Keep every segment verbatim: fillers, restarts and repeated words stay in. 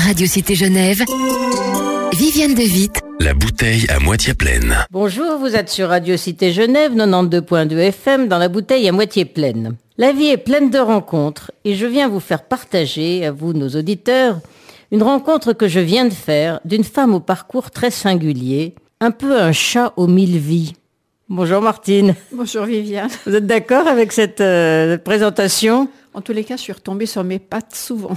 Radio Cité Genève, Viviane de Witt. La bouteille à moitié pleine. Bonjour, vous êtes sur Radio Cité Genève, quatre-vingt-douze virgule deux F M, dans la bouteille à moitié pleine. La vie est pleine de rencontres et je viens vous faire partager, à vous nos auditeurs, une rencontre que je viens de faire d'une femme au parcours très singulier, un peu un chat aux mille vies. Bonjour Martine. Bonjour Viviane. Vous êtes d'accord avec cette euh, présentation ? En tous les cas, je suis retombée sur mes pattes souvent.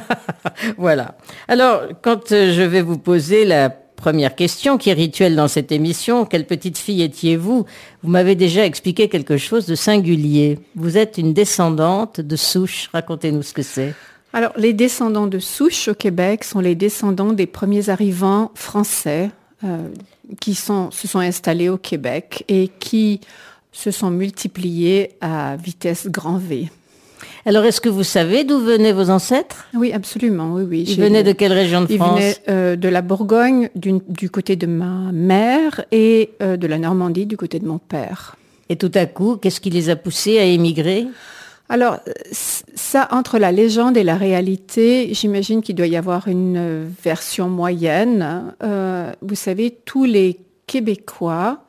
Voilà. Alors, quand euh, je vais vous poser la première question, qui est rituelle dans cette émission, quelle petite fille étiez-vous ? Vous m'avez déjà expliqué quelque chose de singulier. Vous êtes une descendante de souche. Racontez-nous ce que c'est. Alors, les descendants de souche au Québec sont les descendants des premiers arrivants français euh, qui sont, se sont installés au Québec et qui se sont multipliés à vitesse grand V. Alors, est-ce que vous savez d'où venaient vos ancêtres ? Oui, absolument, oui, oui. Ils J'ai... venaient de quelle région de Ils France ? Ils venaient euh, de la Bourgogne, du, du côté de ma mère, et euh, de la Normandie, du côté de mon père. Et tout à coup, qu'est-ce qui les a poussés à émigrer ? Alors, ça, entre la légende et la réalité, j'imagine qu'il doit y avoir une version moyenne. Euh, vous savez, tous les Québécois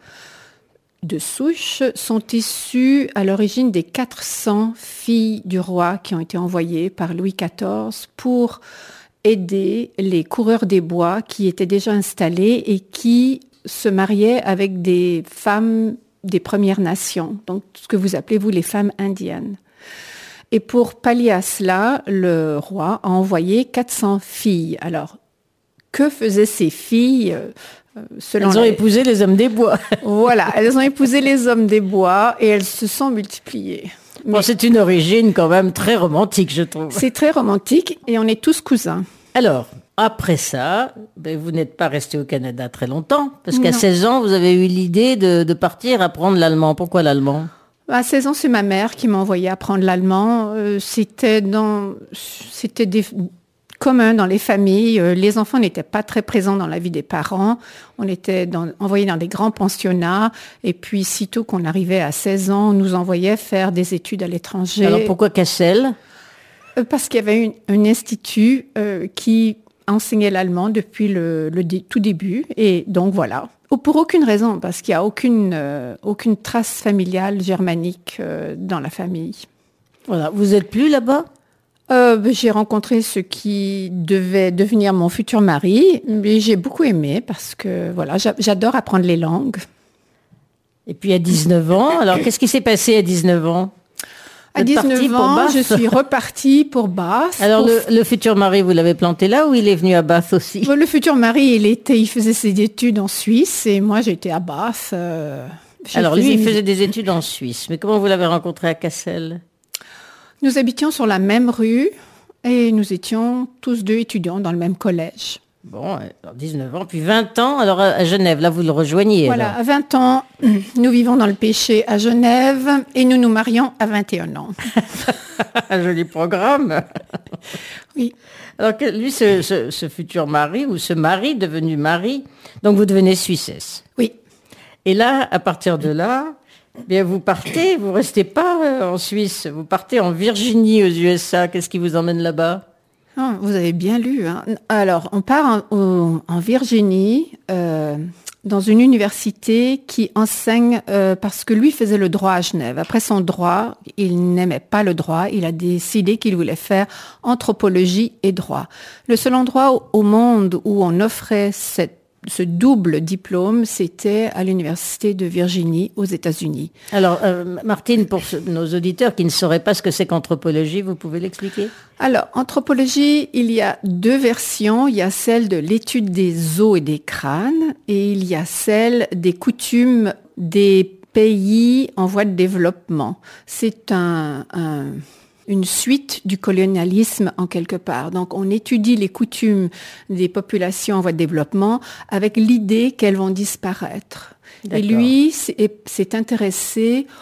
de souche sont issus à l'origine des quatre cents filles du roi qui ont été envoyées par Louis quatorze pour aider les coureurs des bois qui étaient déjà installés et qui se mariaient avec des femmes des Premières Nations, donc ce que vous appelez, vous, les femmes indiennes. Et pour pallier à cela, le roi a envoyé quatre cents filles. Alors, que faisaient ces filles ? Selon elles ont la... épousé les hommes des bois. Voilà, elles ont épousé les hommes des bois et elles se sont multipliées. Mais bon, c'est une origine quand même très romantique, je trouve. C'est très romantique et on est tous cousins. Alors, après ça, ben, vous n'êtes pas resté au Canada très longtemps, parce qu'à non. seize ans, vous avez eu l'idée de, de partir apprendre l'allemand. Pourquoi l'allemand ? À seize ans, c'est ma mère qui m'a envoyé apprendre l'allemand. Euh, c'était dans, c'était des... commun dans les familles. Les enfants n'étaient pas très présents dans la vie des parents. On était dans, envoyés dans des grands pensionnats. Et puis, sitôt qu'on arrivait à seize ans, on nous envoyait faire des études à l'étranger. Alors, pourquoi Cassel ? Parce qu'il y avait une, un institut euh, qui enseignait l'allemand depuis le, le dé, tout début. Et donc, voilà. Pour aucune raison, parce qu'il n'y a aucune, euh, aucune trace familiale germanique euh, dans la famille. Voilà. Vous n'êtes plus là-bas ? Euh, j'ai rencontré ce qui devait devenir mon futur mari, mais j'ai beaucoup aimé parce que voilà, j'adore apprendre les langues. Et puis à dix-neuf ans, alors qu'est-ce qui s'est passé à dix-neuf ans ? À dix-neuf ans, je suis repartie pour Bath. Alors pour... le, le futur mari, vous l'avez planté là ou il est venu à Bath aussi ? Le futur mari, il était, il faisait ses études en Suisse et moi j'étais à Bath. Euh, alors lui, il faisait des études en Suisse, mais comment vous l'avez rencontré à Cassel ? Nous habitions sur la même rue et nous étions tous deux étudiants dans le même collège. Bon, alors dix-neuf ans, puis vingt ans, alors à Genève, là vous le rejoignez. Voilà, alors. à vingt ans, nous vivons dans le péché à Genève et nous nous marions à vingt et un ans. Un joli programme. Oui. Alors que lui, ce, ce, ce futur mari ou ce mari devenu mari, donc vous devenez Suissesse. Oui. Et là, à partir de là... Bien, vous partez, vous restez pas euh, en Suisse, vous partez en Virginie aux U S A. Qu'est-ce qui vous emmène là-bas ? Oh, vous avez bien lu. Hein. Alors, on part en, en, en Virginie, euh, dans une université qui enseigne, euh, parce que lui faisait le droit à Genève. Après son droit, il n'aimait pas le droit. Il a décidé qu'il voulait faire anthropologie et droit. Le seul endroit au, au monde où on offrait cette ce double diplôme, c'était à l'université de Virginie, aux États-Unis. Alors, euh, Martine, pour ce, nos auditeurs qui ne sauraient pas ce que c'est qu'anthropologie, vous pouvez l'expliquer ? Alors, anthropologie, il y a deux versions. Il y a celle de l'étude des os et des crânes, et il y a celle des coutumes des pays en voie de développement. C'est un... un une suite du colonialisme en quelque part. Donc, on étudie les coutumes des populations en voie de développement avec l'idée qu'elles vont disparaître. D'accord. Et lui s'est intéressé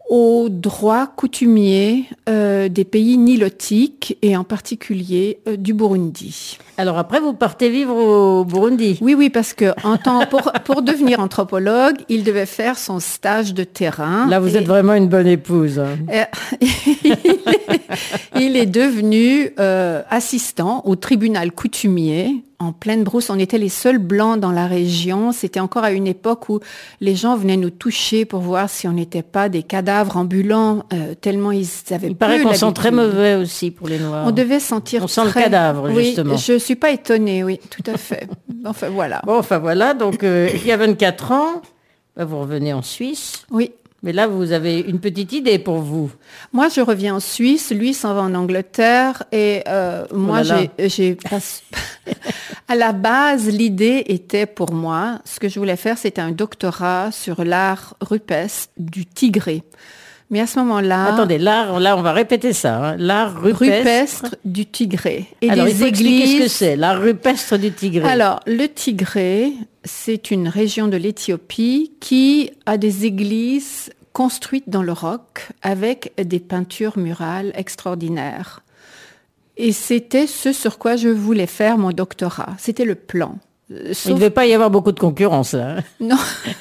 aux droits coutumiers euh, des pays nilotiques et en particulier euh, du Burundi. Alors après, vous partez vivre au Burundi. Oui, oui, parce que en temps, pour, pour devenir anthropologue, il devait faire son stage de terrain. Là, vous et, êtes vraiment une bonne épouse. Euh, il, est, il est devenu euh, assistant au tribunal coutumier. En pleine brousse, on était les seuls blancs dans la région. C'était encore à une époque où les gens venaient nous toucher pour voir si on n'était pas des cadavres ambulants, euh, tellement ils avaient. Il paraît qu'on sent très mauvais aussi pour les Noirs. On devait sentir. On sent très... le cadavre, oui, justement. Je suis pas étonnée, oui, tout à fait. Enfin voilà. Bon, enfin voilà. Donc euh, il y a vingt-quatre ans, bah, vous revenez en Suisse. Oui. Mais là, vous avez une petite idée pour vous. Moi, je reviens en Suisse, lui s'en va en Angleterre et euh, moi, oh là là. j'ai, j'ai à la base, l'idée était pour moi, ce que je voulais faire, c'était un doctorat sur l'art rupestre du Tigré. Mais à ce moment-là... Attendez, l'art, là, on va répéter ça. Hein. L'art rupestre... rupestre du Tigré. Et Alors, les il faut églises... expliquer ce que c'est, l'art rupestre du Tigré. Alors, le Tigré, c'est une région de l'Éthiopie qui a des églises construites dans le roc avec des peintures murales extraordinaires. Et c'était ce sur quoi je voulais faire mon doctorat. C'était le plan. Sauf... Il ne devait pas y avoir beaucoup de concurrence, là. Non.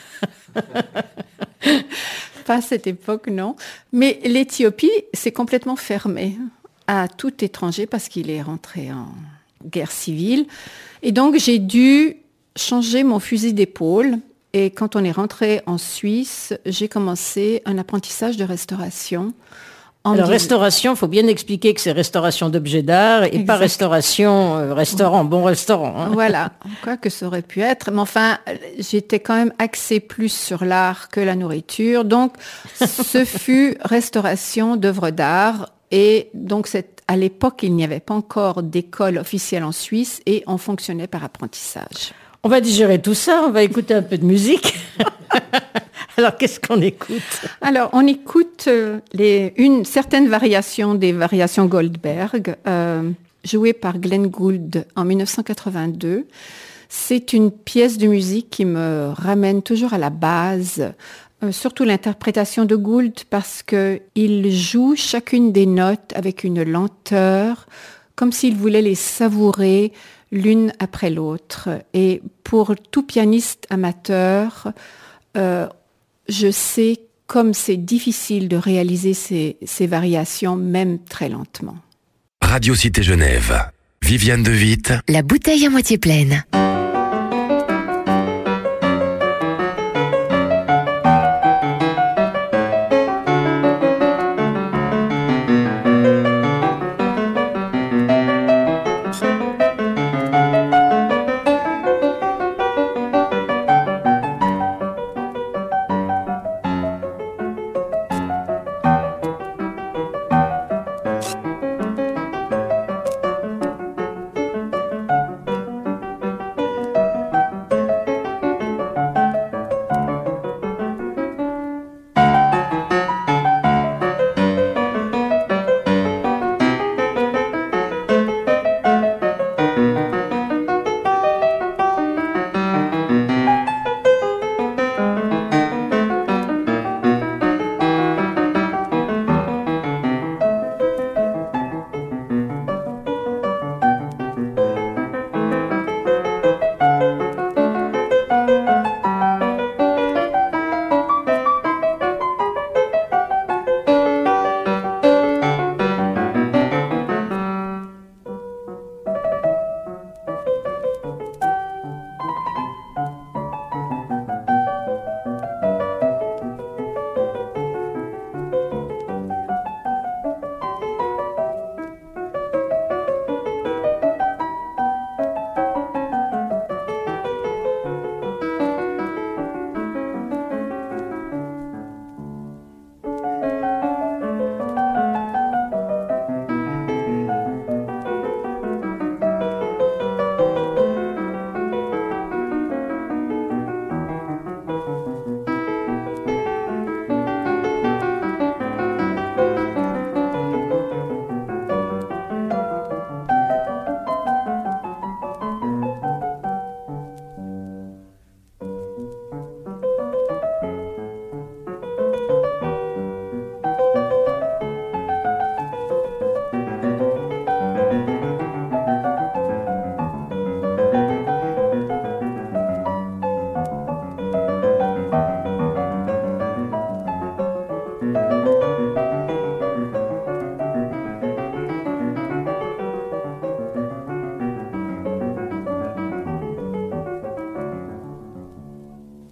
Pas à cette époque, non. Mais l'Éthiopie s'est complètement fermée à tout étranger parce qu'il est rentré en guerre civile. Et donc, j'ai dû changer mon fusil d'épaule. Et quand on est rentré en Suisse, j'ai commencé un apprentissage de restauration. Alors, restauration, il faut bien expliquer que c'est restauration d'objets d'art et exact. Pas restauration, euh, restaurant, bon restaurant. Hein. Voilà, quoi que ça aurait pu être. Mais enfin, j'étais quand même axée plus sur l'art que la nourriture. Donc, ce fut restauration d'œuvres d'art. Et donc, c'est, à l'époque, il n'y avait pas encore d'école officielle en Suisse et on fonctionnait par apprentissage. On va digérer tout ça, on va écouter un peu de musique. Alors, qu'est-ce qu'on écoute? Alors, on écoute euh, les, une certaine variation des variations Goldberg, euh, jouée par Glenn Gould en dix-neuf cent quatre-vingt-deux. C'est une pièce de musique qui me ramène toujours à la base, euh, surtout l'interprétation de Gould, parce qu'il joue chacune des notes avec une lenteur, comme s'il voulait les savourer l'une après l'autre. Et pour tout pianiste amateur, euh, je sais comme c'est difficile de réaliser ces, ces variations, même très lentement. Radio Cité Genève, Viviane de Witt. La bouteille à moitié pleine.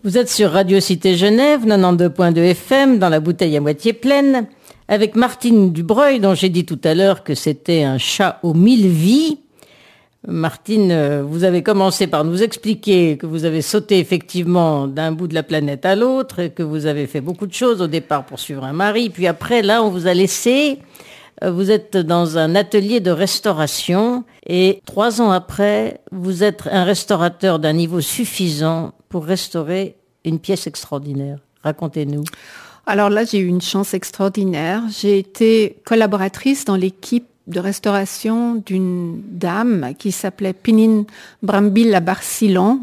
Vous êtes sur Radio Cité Genève, quatre-vingt-douze point deux F M, dans la bouteille à moitié pleine, avec Martine Dubreuil, dont j'ai dit tout à l'heure que c'était un chat aux mille vies. Martine, vous avez commencé par nous expliquer que vous avez sauté effectivement d'un bout de la planète à l'autre, et que vous avez fait beaucoup de choses au départ pour suivre un mari, puis après, là, on vous a laissé. Vous êtes dans un atelier de restauration, et trois ans après, vous êtes un restaurateur d'un niveau suffisant pour restaurer une pièce extraordinaire. Racontez-nous. Alors là, j'ai eu une chance extraordinaire. J'ai été collaboratrice dans l'équipe de restauration d'une dame qui s'appelait Pinin Brambilla Barcillon,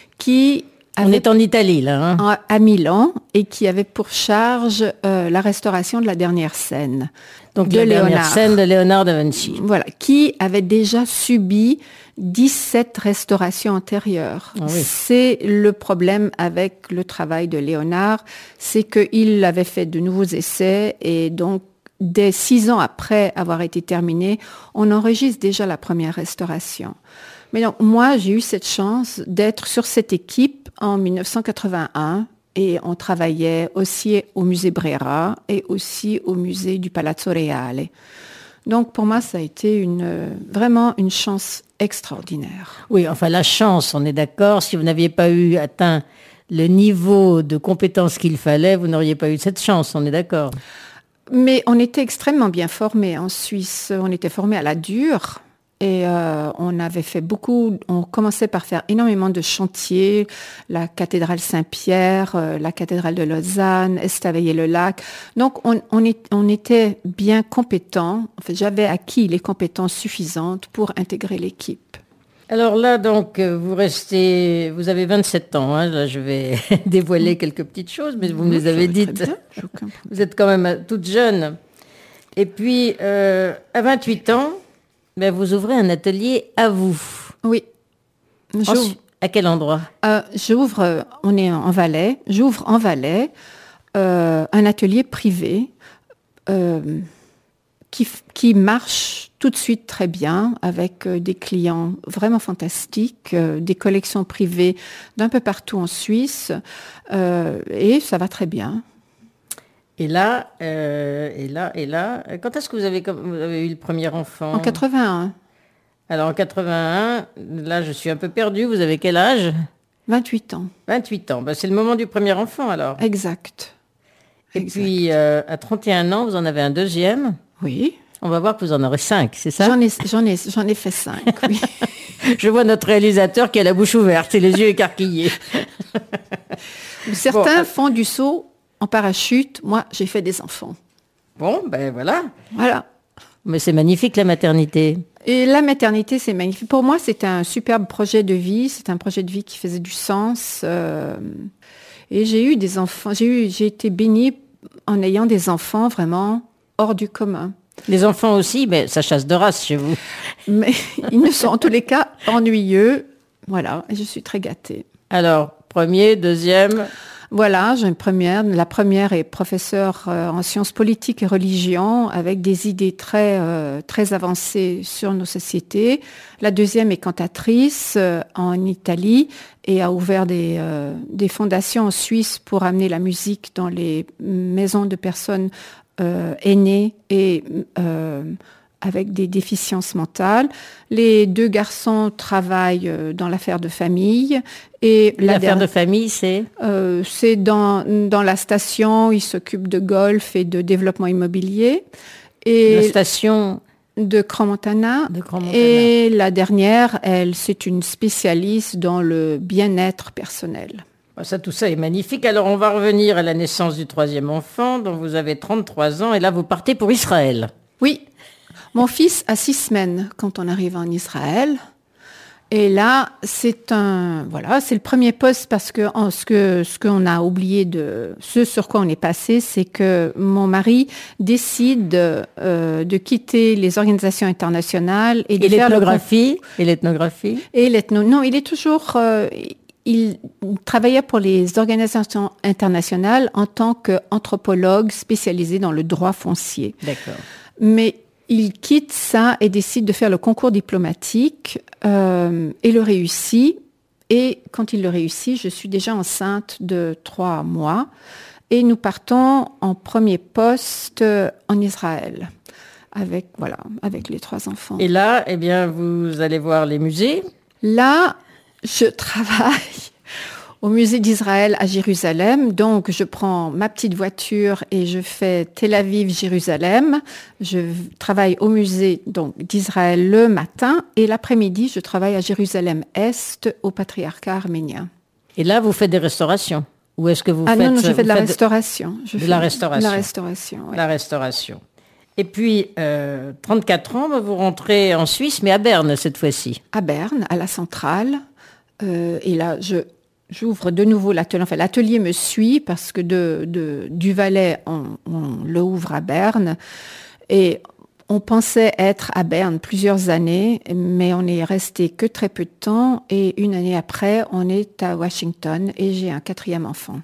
qui avait, on est en Italie, là. Hein. À Milan, et qui avait pour charge euh, la restauration de la dernière scène. Donc de la Léonard. dernière scène de Léonard da Vinci. Voilà, qui avait déjà subi dix-sept restaurations antérieures. Ah oui. C'est le problème avec le travail de Léonard, c'est qu'il avait fait de nouveaux essais, et donc dès six ans après avoir été terminé, on enregistre déjà la première restauration. Mais donc moi, j'ai eu cette chance d'être sur cette équipe en dix-neuf cent quatre-vingt-un. Et on travaillait aussi au musée Brera et aussi au musée du Palazzo Reale. Donc pour moi, ça a été une, vraiment une chance extraordinaire. Oui, enfin la chance, on est d'accord. Si vous n'aviez pas eu atteint le niveau de compétence qu'il fallait, vous n'auriez pas eu cette chance, on est d'accord. Mais on était extrêmement bien formés en Suisse. On était formés à la dure. Et euh, on avait fait beaucoup, on commençait par faire énormément de chantiers, la cathédrale Saint-Pierre, euh, la cathédrale de Lausanne, Estavayer-le-Lac. Donc on, on, est, on était bien compétents. En fait, j'avais acquis les compétences suffisantes pour intégrer l'équipe. Alors là, donc, vous restez, vous avez vingt-sept ans. Hein, là, je vais dévoiler quelques petites choses, mais vous me les avez dites. Vous êtes quand même toute jeune. Et puis, euh, à vingt-huit ans, ben, vous ouvrez un atelier à vous. Oui. Ensuite, à quel endroit? euh, J'ouvre, on est en Valais, j'ouvre en Valais euh, un atelier privé euh, qui, qui marche tout de suite très bien, avec euh, des clients vraiment fantastiques, euh, des collections privées d'un peu partout en Suisse, euh, et ça va très bien. Et là, euh, et là, et là, quand est-ce que vous avez, vous avez eu le premier enfant? En quatre-vingt-un. Alors en quatre-vingt-un, là je suis un peu perdue, vous avez quel âge? vingt-huit ans. vingt-huit ans, ben, c'est le moment du premier enfant alors. Exact. Et exact. puis euh, à trente et un ans, vous en avez un deuxième? Oui. On va voir que vous en aurez cinq, c'est ça? J'en ai, j'en ai, j'en ai fait cinq, oui. Je vois notre réalisateur qui a la bouche ouverte et les yeux écarquillés. Certains bon, font du saut en parachute, moi j'ai fait des enfants. Bon, ben voilà. Voilà. Mais c'est magnifique la maternité. Et la maternité, c'est magnifique. Pour moi, c'était un superbe projet de vie. C'est un projet de vie qui faisait du sens. Euh, et j'ai eu des enfants. J'ai eu, j'ai été bénie en ayant des enfants vraiment hors du commun. Les enfants aussi, mais ça chasse de race chez vous. Mais ils ne sont en tous les cas ennuyeux. Voilà, et je suis très gâtée. Alors, premier, deuxième. Voilà, j'ai une première. La première est professeure euh, en sciences politiques et religion, avec des idées très, euh, très avancées sur nos sociétés. La deuxième est cantatrice euh, en Italie et a ouvert des, euh, des fondations en Suisse pour amener la musique dans les maisons de personnes euh, aînées et euh, avec des déficiences mentales. Les deux garçons travaillent dans l'affaire de famille. Et l'affaire de famille, c'est euh, C'est dans, dans la station, ils s'occupent de golf et de développement immobilier. Et la station de Crans-Montana. De Crans-Montana. Et la dernière, elle, c'est une spécialiste dans le bien-être personnel. Ça, tout ça est magnifique. Alors, on va revenir à la naissance du troisième enfant, dont vous avez trente-trois ans, et là, vous partez pour Israël. Oui. Mon fils a six semaines quand on arrive en Israël. Et là, c'est un, voilà, c'est le premier poste parce que en, ce que ce qu'on a oublié de, ce sur quoi on est passé, c'est que mon mari décide euh, de quitter les organisations internationales et de et faire l'ethnographie le... et l'ethnographie et l'ethno. Non, il est toujours, euh, il travaillait pour les organisations internationales en tant qu'anthropologue spécialisé dans le droit foncier. D'accord. Mais il quitte ça et décide de faire le concours diplomatique euh, et le réussit. Et quand il le réussit, je suis déjà enceinte de trois mois. Et nous partons en premier poste en Israël, avec, voilà, avec les trois enfants. Et là, eh bien, vous allez voir les musées. Là, je travaille au musée d'Israël à Jérusalem. Donc, je prends ma petite voiture et je fais Tel Aviv-Jérusalem. Je travaille au musée donc, d'Israël le matin et l'après-midi, je travaille à Jérusalem-Est au patriarcat arménien. Et là, vous faites des restaurations. Ou est-ce que vous ah faites... non, non, je fais de la faites restauration. Je de fais la restauration. La restauration, oui. La restauration. Et puis, euh, trente-quatre ans, vous rentrez en Suisse, mais à Berne cette fois-ci. À Berne, à la centrale. Euh, et là, je, j'ouvre de nouveau l'atelier. Enfin, l'atelier me suit parce que de, de, du Valais, on, on le ouvre à Berne. Et on pensait être à Berne plusieurs années, mais on n'est resté que très peu de temps. Et une année après, on est à Washington et j'ai un quatrième enfant.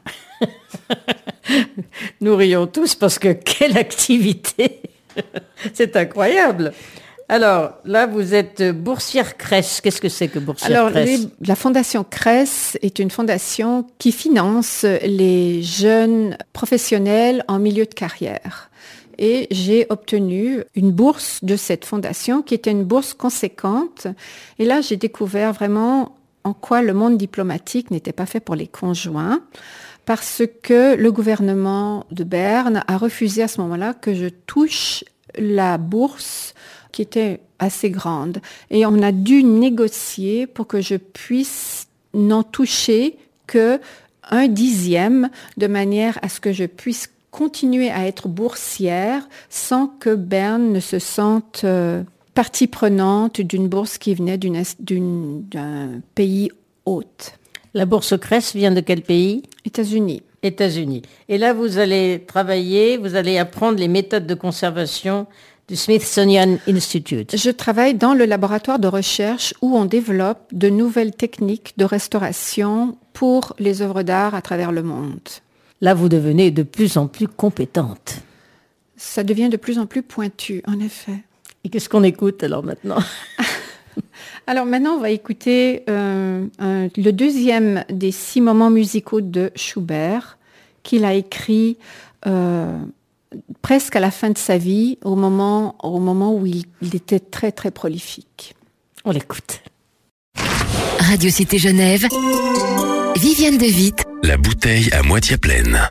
Nous rions tous parce que quelle activité. C'est incroyable. Alors, là, vous êtes boursière Cress. Qu'est-ce que c'est que boursière Alors, Cress? les, la fondation Cress est une fondation qui finance les jeunes professionnels en milieu de carrière. Et j'ai obtenu une bourse de cette fondation qui était une bourse conséquente. Et là, j'ai découvert vraiment en quoi le monde diplomatique n'était pas fait pour les conjoints, parce que le gouvernement de Berne a refusé à ce moment-là que je touche la bourse qui était assez grande. Et on a dû négocier pour que je puisse n'en toucher que un dixième, de manière à ce que je puisse continuer à être boursière sans que Berne ne se sente euh, partie prenante d'une bourse qui venait d'une, d'une, d'un pays hôte. La bourse Cress vient de quel pays? États-Unis. États-Unis. Et là, vous allez travailler, vous allez apprendre les méthodes de conservation du Smithsonian Institute. Je travaille dans le laboratoire de recherche où on développe de nouvelles techniques de restauration pour les œuvres d'art à travers le monde. Là, vous devenez de plus en plus compétente. Ça devient de plus en plus pointu, en effet. Et qu'est-ce qu'on écoute alors maintenant? Alors maintenant, on va écouter euh, un, le deuxième des six moments musicaux de Schubert, qu'il a écrit euh, presque à la fin de sa vie, au moment, au moment où il, il était très, très prolifique. On l'écoute. Radio Cité Genève, Viviane de Witt. La bouteille à moitié pleine.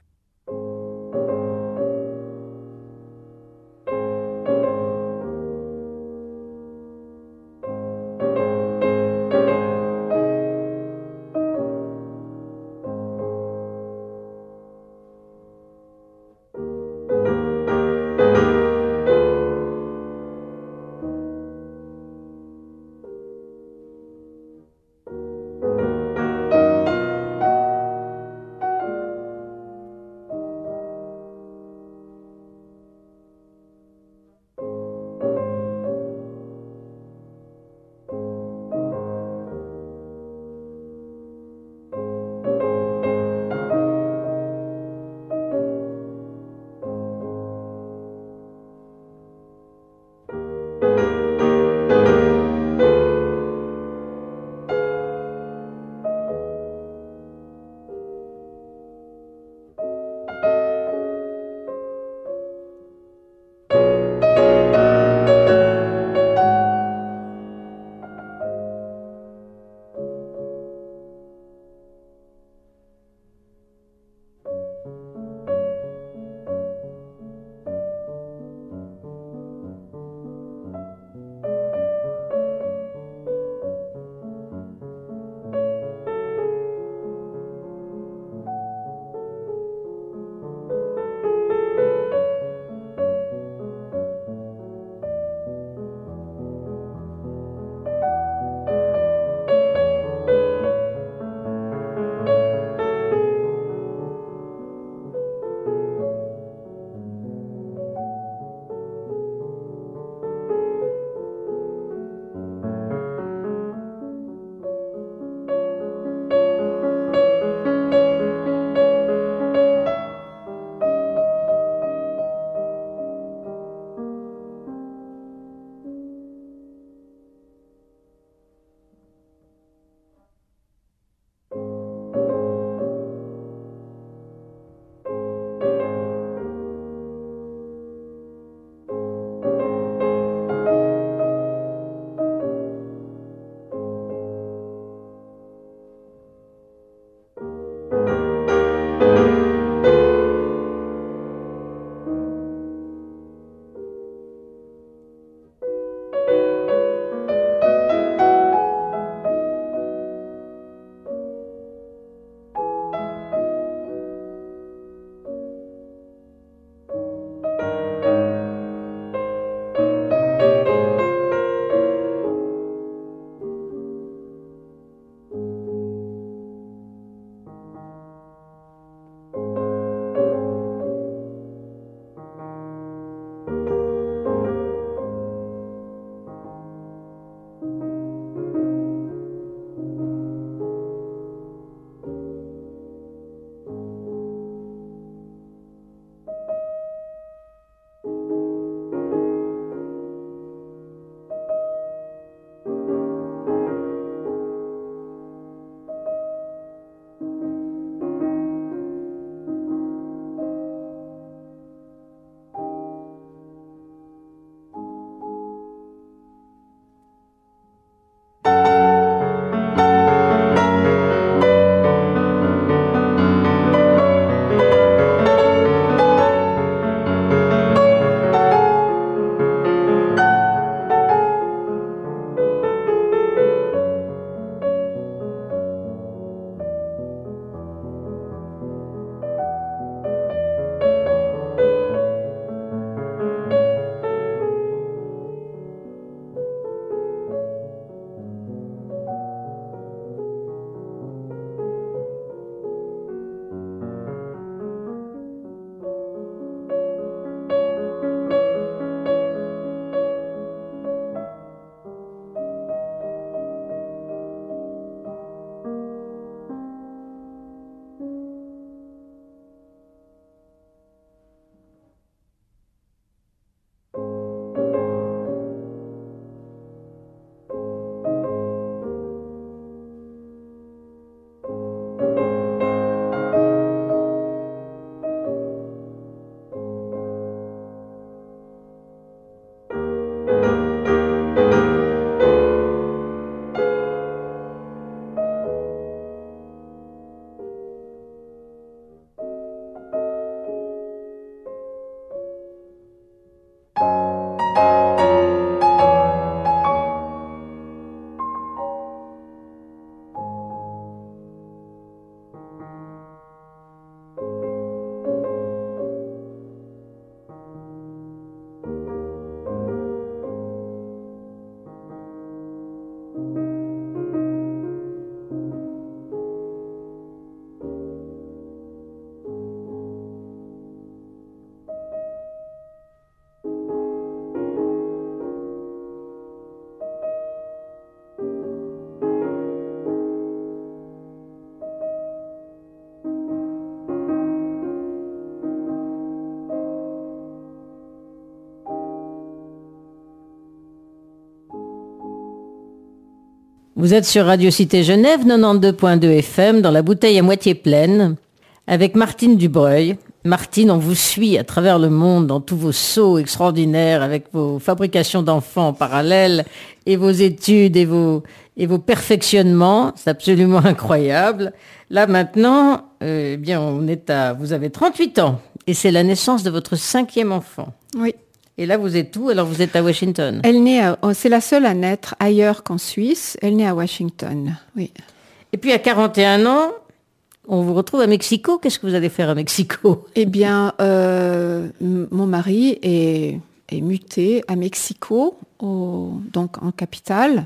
Vous êtes sur Radio Cité Genève, quatre-vingt-douze point deux F M, dans la bouteille à moitié pleine, avec Martine Dubreuil. Martine, on vous suit à travers le monde dans tous vos sauts extraordinaires, avec vos fabrications d'enfants en parallèle, et vos études et vos, et vos perfectionnements. C'est absolument incroyable. Là, maintenant, euh, eh bien, on est à, vous avez trente-huit ans, et c'est la naissance de votre cinquième enfant. Oui. Et là, vous êtes où? Alors, vous êtes à Washington. Elle naît à, oh, c'est la seule à naître ailleurs qu'en Suisse. Elle naît à Washington, oui. Et puis, à quarante et un ans, on vous retrouve à Mexico. Qu'est-ce que vous allez faire à Mexico? Eh bien, euh, m- mon mari est, est muté à Mexico, au, donc en capitale.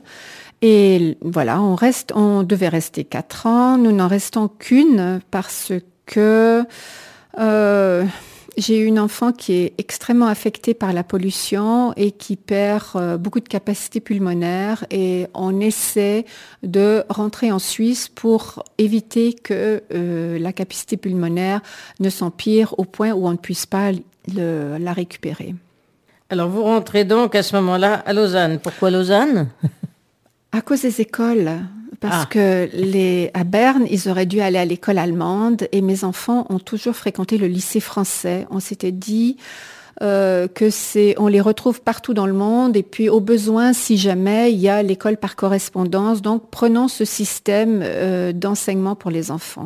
Et voilà, on reste, on devait rester quatre ans. Nous n'en restons qu'une parce que... Euh, J'ai une enfant qui est extrêmement affectée par la pollution et qui perd euh, beaucoup de capacités pulmonaires, et on essaie de rentrer en Suisse pour éviter que euh, la capacité pulmonaire ne s'empire au point où on ne puisse pas le, la récupérer. Alors vous rentrez donc à ce moment-là à Lausanne. Pourquoi Lausanne? À cause des écoles. Parce Ah. que les, à Berne, ils auraient dû aller à l'école allemande, et mes enfants ont toujours fréquenté le lycée français. On s'était dit euh, que c'est, on les retrouve partout dans le monde, et puis au besoin, si jamais, il y a l'école par correspondance. Donc, prenons ce système euh, d'enseignement pour les enfants.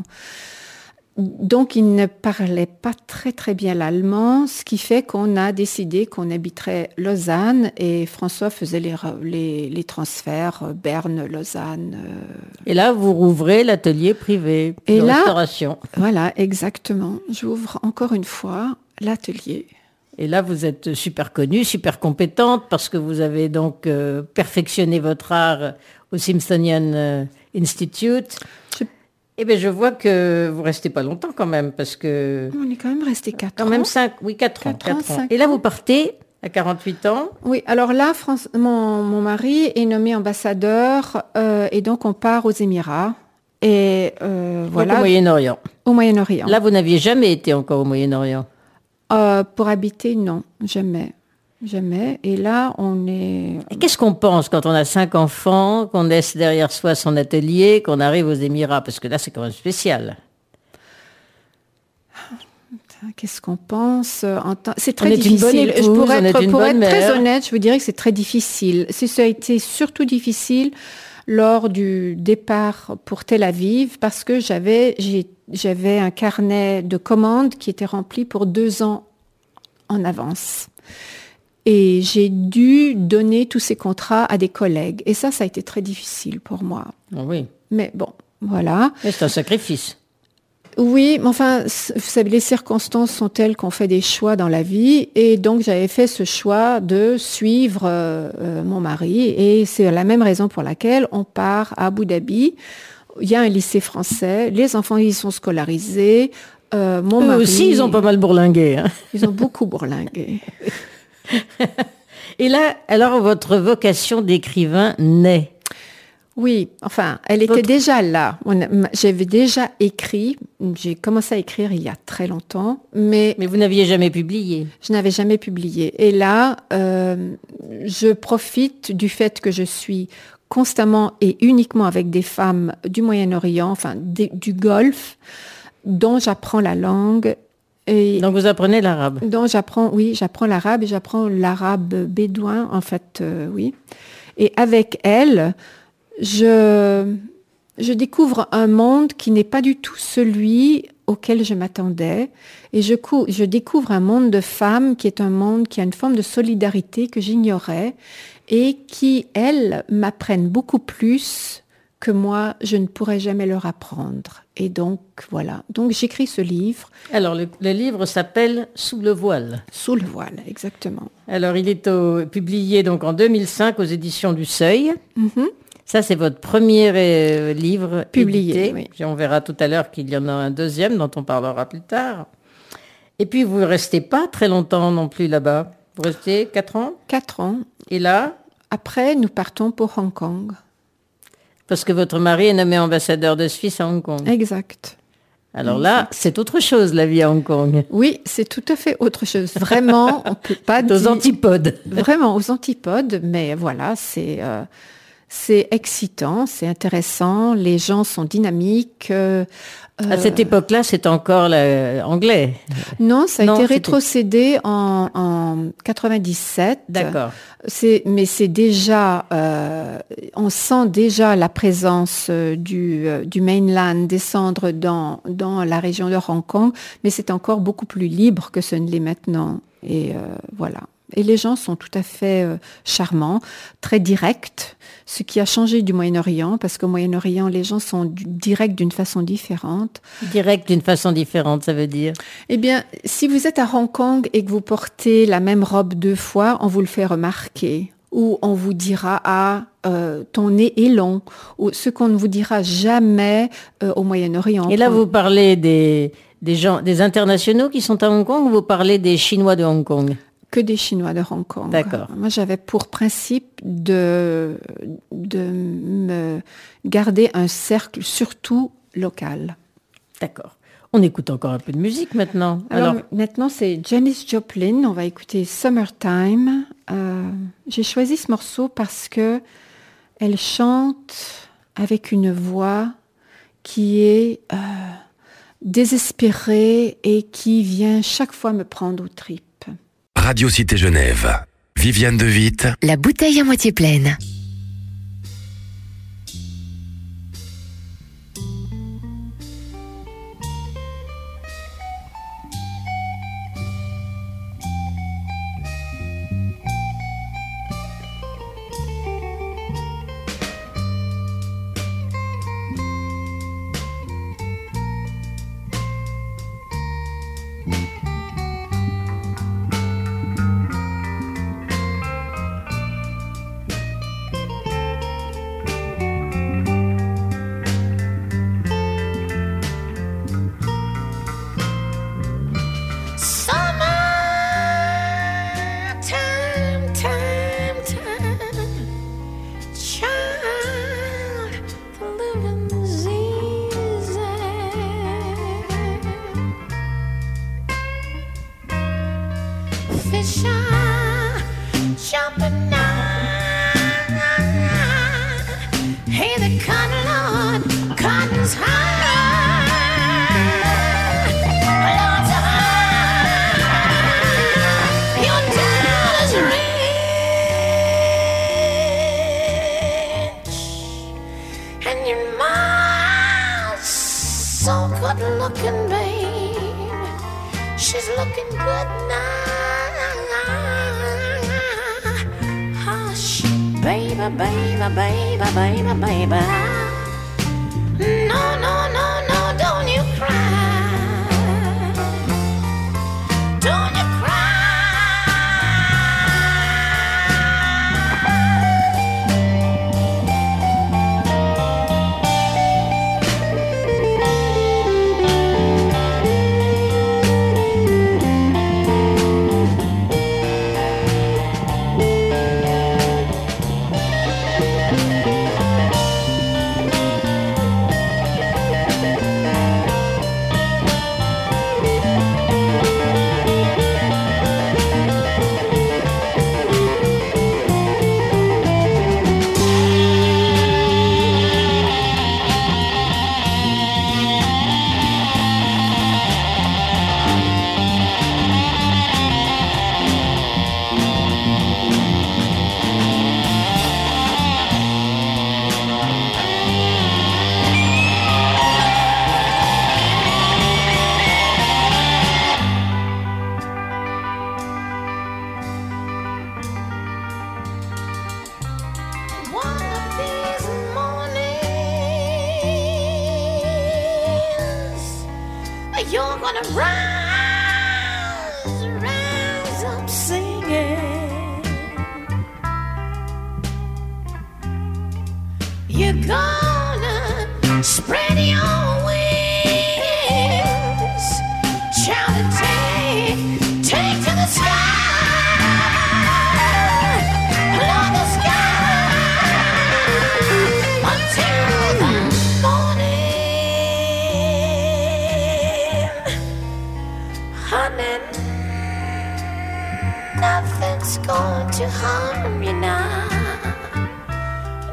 Donc, ils ne parlaient pas très très bien l'allemand, ce qui fait qu'on a décidé qu'on habiterait Lausanne, et François faisait les, les, les transferts euh, Berne, Lausanne. Euh. Et là, vous rouvrez l'atelier privé Et de là- restauration. Voilà, exactement. J'ouvre encore une fois l'atelier. Et là, vous êtes super connue, super compétente, parce que vous avez donc euh, perfectionné votre art au Smithsonian euh, Institute. Je- Eh bien, je vois que vous restez pas longtemps quand même, parce que On est quand même resté quatre quand ans. même cinq, oui, quatre ans, Quatre ans, quatre ans. cinq Et là, ans. vous partez à quarante-huit ans. Oui, alors là, France, mon, mon mari est nommé ambassadeur, euh, et donc on part aux Émirats. Et euh, Donc voilà, au Moyen-Orient. au Moyen-Orient. Là, vous n'aviez jamais été encore au Moyen-Orient. Euh, pour habiter, non, jamais. Jamais. Et là, on est... Et qu'est-ce qu'on pense quand on a cinq enfants, qu'on laisse derrière soi son atelier, qu'on arrive aux Émirats? Parce que là, c'est quand même spécial. Qu'est-ce qu'on pense en temps... C'est On très est une bonne difficile. épouse, je pour on être, est une pour bonne être très mère. honnête, je vous dirais que c'est très difficile. C'est- Ça a été surtout difficile lors du départ pour Tel Aviv, parce que j'avais, j'ai- j'avais un carnet de commandes qui était rempli pour deux ans en avance. Et j'ai dû donner tous ces contrats à des collègues. Et ça, ça a été très difficile pour moi. Ah oui, Mais bon, voilà. mais c'est un sacrifice. Oui, mais enfin, c- vous savez, les circonstances sont telles qu'on fait des choix dans la vie. Et donc, j'avais fait ce choix de suivre euh, euh, mon mari. Et c'est la même raison pour laquelle on part à Abu Dhabi. Il y a un lycée français. Les enfants y sont scolarisés. Euh, mon Eux mari, aussi, ils ont pas mal bourlingué. Hein. Ils ont beaucoup bourlingué. Et là, alors, votre vocation d'écrivain naît. Oui, enfin, elle était Votre- déjà là. On a- J'avais déjà écrit. J'ai commencé à écrire il y a très longtemps, mais Mais vous n'aviez jamais publié. je n'avais jamais publié. Et là, euh, je profite du fait que je suis constamment et uniquement avec des femmes du Moyen-Orient, enfin des- du Golfe, dont j'apprends la langue. Et Donc, vous apprenez l'arabe. dont j'apprends, oui, j'apprends l'arabe, et j'apprends l'arabe bédouin, en fait, euh, oui. Et avec elle, je, je découvre un monde qui n'est pas du tout celui auquel je m'attendais. Et je, cou- je découvre un monde de femmes qui est un monde qui a une forme de solidarité que j'ignorais, et qui, elles, m'apprennent beaucoup plus que moi, je ne pourrais jamais leur apprendre. Et donc, voilà. Donc, j'écris ce livre, Alors, le, le livre s'appelle Sous le voile. Sous le voile, exactement. Alors, il est au- publié donc en deux mille cinq aux éditions du Seuil. Mhm. Ça, c'est votre premier euh, livre Publié, édité. oui. Puis on verra tout à l'heure qu'il y en a un deuxième dont on parlera plus tard. Et puis, vous ne restez pas très longtemps non plus là-bas. Vous restez quatre ans. Quatre ans. Et là, Après, nous partons pour Hong Kong. parce que votre mari est nommé ambassadeur de Suisse à Hong Kong. Exact. Alors là, c'est autre chose, la vie à Hong Kong. Oui, c'est tout à fait autre chose. Vraiment, on peut pas C'est aux dire... antipodes. Vraiment aux antipodes, mais voilà, c'est... euh, C'est excitant, c'est intéressant, les gens sont dynamiques. Euh, à cette époque-là, c'est encore l'anglais. Non, ça a non, été c'était... rétrocédé en, en quatre-vingt-dix-sept. D'accord. C'est, mais c'est déjà, euh, on sent déjà la présence du, du mainland descendre dans, dans la région de Hong Kong, mais c'est encore beaucoup plus libre que ce ne l'est maintenant. Et euh, voilà. Et les gens sont tout à fait euh, charmants, très directs, ce qui a changé du Moyen-Orient, parce qu'au Moyen-Orient, les gens sont du, directs d'une façon différente. Direct d'une façon différente, ça veut dire? Eh bien, si vous êtes à Hong Kong et que vous portez la même robe deux fois, on vous le fait remarquer. Ou on vous dira, ah, euh, ton nez est long. Ou ce qu'on ne vous dira jamais euh, au Moyen-Orient. Et là, vous parlez des, des gens, des internationaux qui sont à Hong Kong, ou vous parlez des Chinois de Hong Kong? Que des Chinois de Hong Kong. D'accord. Moi, j'avais pour principe de, de me garder un cercle surtout local. D'accord. On écoute encore un peu de musique maintenant. Alors, Alors... maintenant, c'est Janis Joplin. On va écouter Summertime. Euh, j'ai choisi ce morceau parce que elle chante avec une voix qui est euh, désespérée et qui vient chaque fois me prendre aux tripes. Radio Cité Genève, Viviane de Witt. La bouteille à moitié pleine.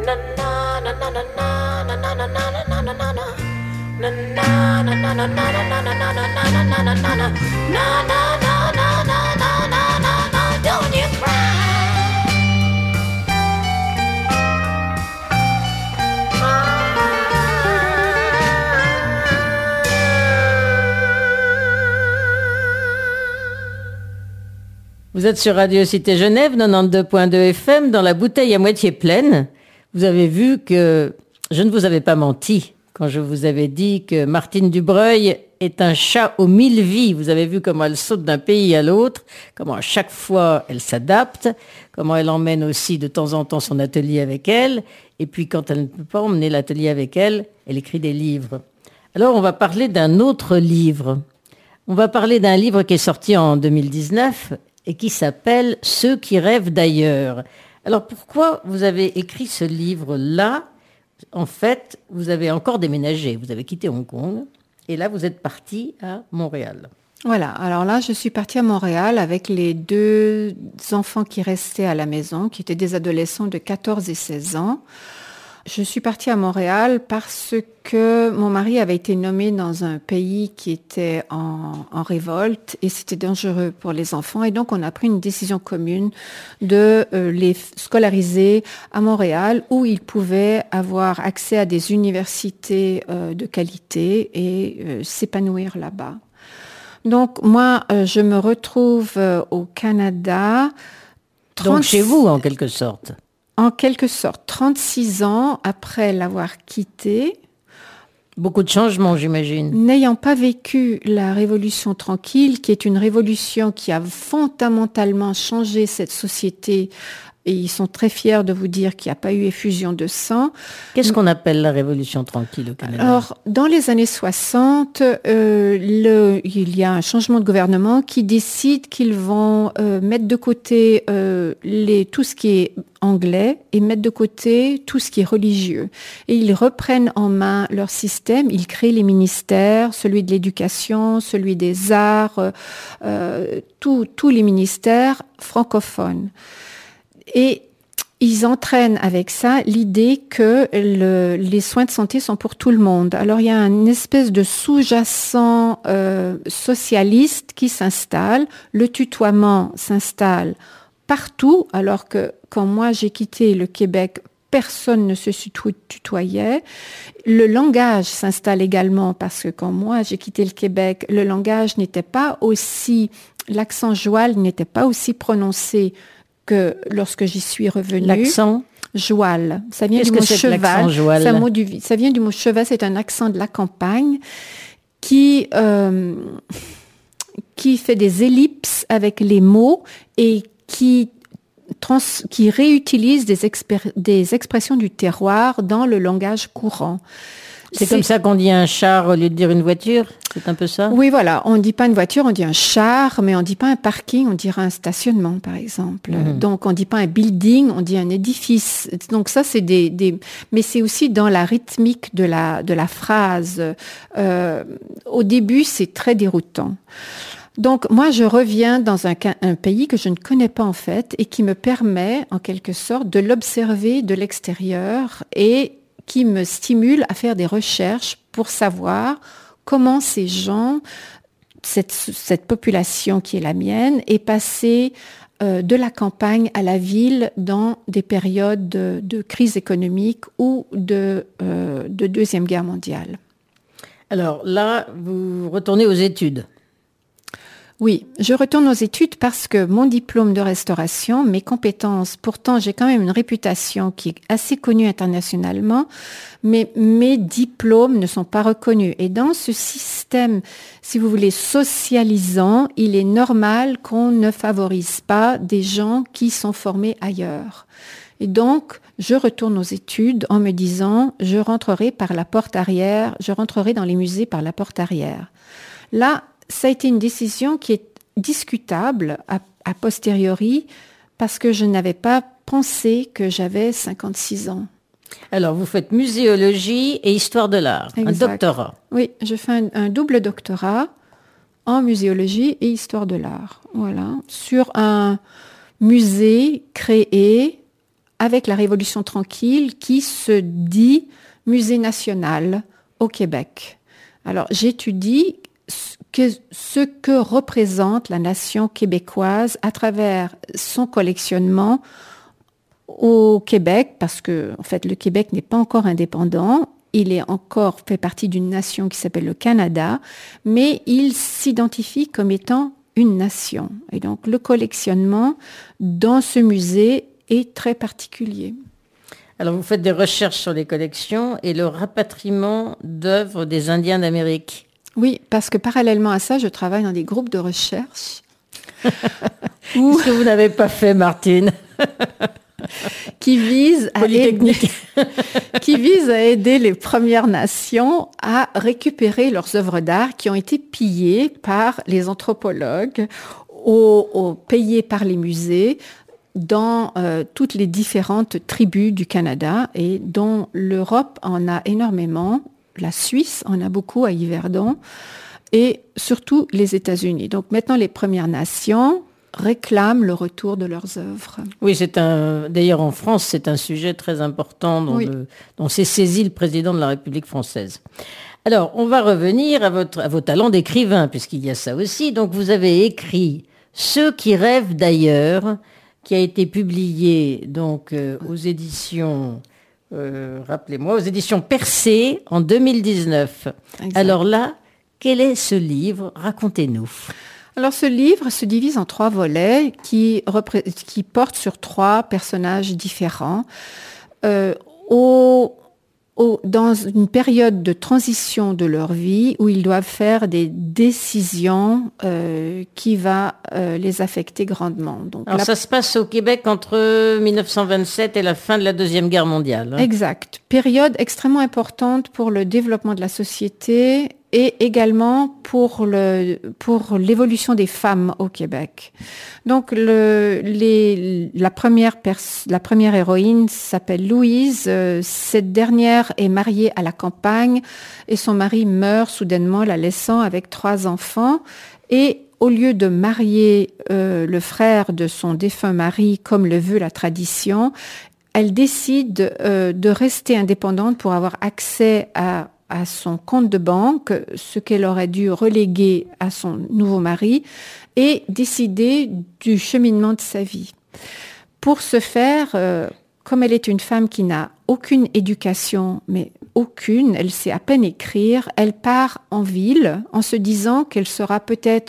Vous êtes sur Radio Cité Genève, quatre-vingt-douze point deux F M, dans la bouteille à moitié pleine. Vous avez vu que je ne vous avais pas menti quand je vous avais dit que Martine Dubreuil est un chat aux mille vies. Vous avez vu comment elle saute d'un pays à l'autre, comment à chaque fois elle s'adapte, comment elle emmène aussi de temps en temps son atelier avec elle. Et puis quand elle ne peut pas emmener l'atelier avec elle, elle écrit des livres. Alors on va parler d'un autre livre. On va parler d'un livre qui est sorti en deux mille dix-neuf et qui s'appelle « Ceux qui rêvent d'ailleurs ». Alors pourquoi vous avez écrit ce livre-là ? En fait, vous avez encore déménagé, vous avez quitté Hong Kong et là vous êtes parti à Montréal. Voilà, alors là je suis partie à Montréal avec les deux enfants qui restaient à la maison, qui étaient des adolescents de quatorze et seize ans. Je suis partie à Montréal parce que mon mari avait été nommé dans un pays qui était en, en révolte et c'était dangereux pour les enfants. Et donc, on a pris une décision commune de euh, les scolariser à Montréal où ils pouvaient avoir accès à des universités euh, de qualité et euh, s'épanouir là-bas. Donc, moi, euh, je me retrouve euh, au Canada. trente... Donc, chez vous, en quelque sorte. En quelque sorte, trente-six ans après l'avoir quitté. Beaucoup de changements, j'imagine. N'ayant pas vécu la Révolution tranquille, qui est une révolution qui a fondamentalement changé cette société, et ils sont très fiers de vous dire qu'il n'y a pas eu effusion de sang. Qu'est-ce qu'on appelle la Révolution tranquille au Canada ? Alors, dans les années soixante, euh, le, il y a un changement de gouvernement qui décide qu'ils vont euh, mettre de côté euh, les, tout ce qui est anglais et mettre de côté tout ce qui est religieux. Et ils reprennent en main leur système, ils créent les ministères, celui de l'éducation, celui des arts, euh, tous tous les ministères francophones. Et ils entraînent avec ça l'idée que le, les soins de santé sont pour tout le monde. Alors il y a une espèce de sous-jacent euh, socialiste qui s'installe, le tutoiement s'installe partout, alors que quand moi j'ai quitté le Québec, personne ne se tutoyait. Le langage s'installe également parce que quand moi j'ai quitté le Québec, le langage n'était pas aussi, l'accent joual n'était pas aussi prononcé que lorsque j'y suis revenue. L'accent joual, ça vient Qu'est-ce du mot que c'est cheval. joual C'est un mot du, ça vient du mot cheval, c'est un accent de la campagne qui euh, qui fait des ellipses avec les mots et qui trans, qui réutilise des, expér, des expressions du terroir dans le langage courant. C'est, c'est comme ça qu'on dit un char au lieu de dire une voiture? C'est un peu ça? Oui, voilà. On ne dit pas une voiture, on dit un char, mais on ne dit pas un parking, on dira un stationnement, par exemple. Mmh. Donc, on ne dit pas un building, on dit un édifice. Donc, ça, c'est des... des... Mais c'est aussi dans la rythmique de la, de la phrase. Euh, au début, c'est très déroutant. Donc, moi, je reviens dans un, un pays que je ne connais pas, en fait, et qui me permet, en quelque sorte, de l'observer de l'extérieur et qui me stimule à faire des recherches pour savoir comment ces gens, cette, cette population qui est la mienne, est passée euh, de la campagne à la ville dans des périodes de, de crise économique ou de, euh, de Deuxième Guerre mondiale. Alors là, vous retournez aux études. Oui, je retourne aux études parce que mon diplôme de restauration, mes compétences, pourtant j'ai quand même une réputation qui est assez connue internationalement, mais mes diplômes ne sont pas reconnus. Et dans ce système, si vous voulez, socialisant, il est normal qu'on ne favorise pas des gens qui sont formés ailleurs. Et donc, je retourne aux études en me disant, je rentrerai par la porte arrière, je rentrerai dans les musées par la porte arrière. Là, ça a été une décision qui est discutable a, a posteriori parce que je n'avais pas pensé que j'avais cinquante-six ans. Alors, vous faites muséologie et histoire de l'art, exact. Un doctorat. Oui, je fais un, un double doctorat en muséologie et histoire de l'art, voilà, sur un musée créé avec la Révolution tranquille qui se dit musée national au Québec. Alors, j'étudie ce que, ce que représente la nation québécoise à travers son collectionnement au Québec, parce que, en fait, le Québec n'est pas encore indépendant. Il est encore fait partie d'une nation qui s'appelle le Canada, mais il s'identifie comme étant une nation. Et donc, le collectionnement dans ce musée est très particulier. Alors, vous faites des recherches sur les collections et le rapatriement d'œuvres des Indiens d'Amérique. Oui, parce que parallèlement à ça, je travaille dans des groupes de recherche. où... Ce que vous n'avez pas fait, Martine. qui vise à aider, qui vise à aider les Premières Nations à récupérer leurs œuvres d'art qui ont été pillées par les anthropologues, ou, ou payées par les musées dans euh, toutes les différentes tribus du Canada et dont l'Europe en a énormément, la Suisse en a beaucoup à Yverdon et surtout les États-Unis. Donc maintenant les Premières Nations réclament le retour de leurs œuvres. Oui, c'est un. D'ailleurs, en France, c'est un sujet très important dont, oui. le, dont s'est saisi le président de la République française. Alors, on va revenir à votre à vos talents d'écrivain, puisqu'il y a ça aussi. Donc, vous avez écrit Ceux qui rêvent d'ailleurs, qui a été publié donc euh, aux éditions. Euh, rappelez-moi, aux éditions Percé en deux mille dix-neuf. Exact. Alors là, quel est ce livre ? Racontez-nous. Alors ce livre se divise en trois volets qui, repré- qui portent sur trois personnages différents. Euh, au, au, dans une période de transition de leur vie où ils doivent faire des décisions euh, qui va euh, les affecter grandement. Donc, Alors la... ça se passe au Québec entre dix-neuf cent vingt-sept et la fin de la Deuxième Guerre mondiale. Hein. Exact. Période extrêmement importante pour le développement de la société et également pour, le, pour l'évolution des femmes au Québec. Donc, le, les, la, première pers- la première héroïne s'appelle Louise. Euh, cette dernière est mariée à la campagne et son mari meurt soudainement, la laissant avec trois enfants. Et au lieu de marier euh, le frère de son défunt mari, comme le veut la tradition, elle décide euh, de rester indépendante pour avoir accès à à son compte de banque, ce qu'elle aurait dû reléguer à son nouveau mari, et décider du cheminement de sa vie. Pour ce faire, euh, comme elle est une femme qui n'a aucune éducation, mais aucune, elle sait à peine écrire, elle part en ville en se disant qu'elle sera peut-être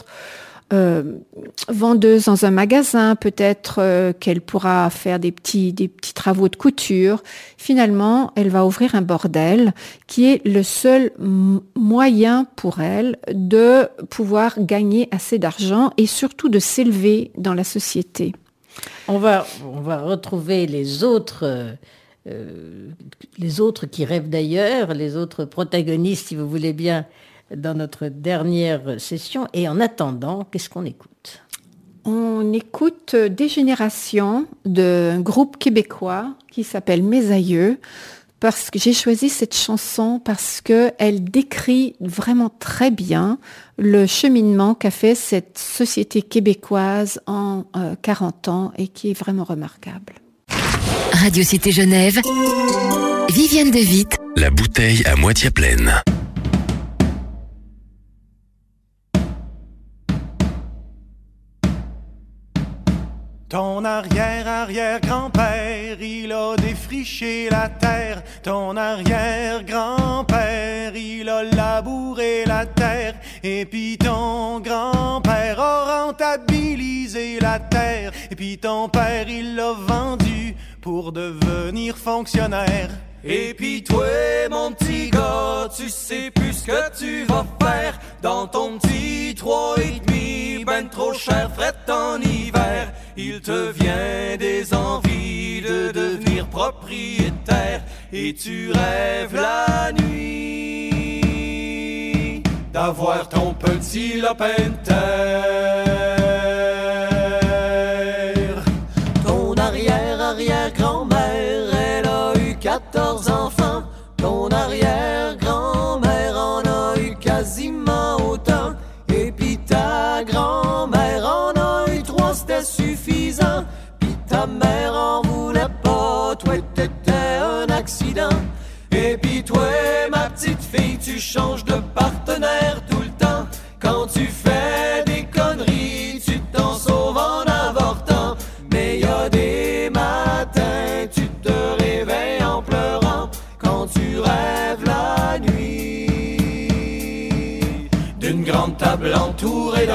Euh, vendeuse dans un magasin, peut-être euh, qu'elle pourra faire des petits, des petits travaux de couture. Finalement, elle va ouvrir un bordel qui est le seul m- moyen pour elle de pouvoir gagner assez d'argent et surtout de s'élever dans la société. On va, on va retrouver les autres, euh, les autres qui rêvent d'ailleurs, les autres protagonistes, si vous voulez bien, dans notre dernière session. Et en attendant, qu'est-ce qu'on écoute ? On écoute Des générations d'un groupe québécois qui s'appelle Mes aïeux, parce que j'ai choisi cette chanson parce qu'elle décrit vraiment très bien le cheminement qu'a fait cette société québécoise en euh, quarante ans et qui est vraiment remarquable. Radio Cité Genève, Viviane de Witt. La bouteille à moitié pleine. Ton arrière-arrière-grand-père, il a défriché la terre. Ton arrière-grand-père, il a labouré la terre. Et puis ton grand-père a rentabilisé la terre. Et puis ton père, il l'a vendu pour devenir fonctionnaire. Et puis toi, mon petit gars, tu sais plus ce que tu vas faire dans ton petit trois et demi, ben trop cher, fret en hiver. Il te vient des envies de devenir propriétaire et tu rêves la nuit d'avoir ton petit lopin de terre. Ton arrière-arrière-grand-mère, elle a eu quatorze enfants. Ton arrière-grand-mère en a eu quasiment autant. Et pis ta grand-mère en a eu trois, c'était suffisant. Pis ta mère en voulait pas, tu changes de partenaire tout le temps. Quand tu fais des conneries, tu t'en sauves en avortant. Mais y a des matins, tu te réveilles en pleurant quand tu rêves la nuit d'une grande table entourée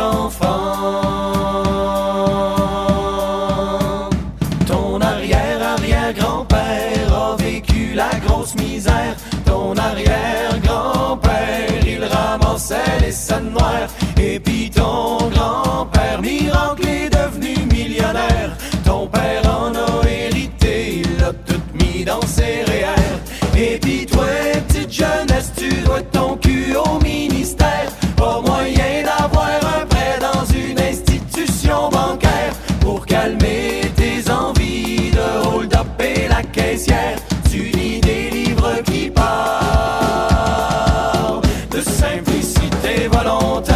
d'enfants. Ton arrière-arrière-grand-père a vécu la grosse misère. Ton arrière-grand-père, il ramassait les scènes noires. Et puis ton grand-père, miracle, est devenu millionnaire. Ton père en a hérité, il l'a tout mis dans ses R E E R. Et puis toi, petite jeunesse, tu dois ton cul au ministère. Pas moyen d'avoir un prêt dans une institution bancaire pour calmer tes envies de hold-up et la caissière. Tu lis des livres qui parlent de simplicité volontaire.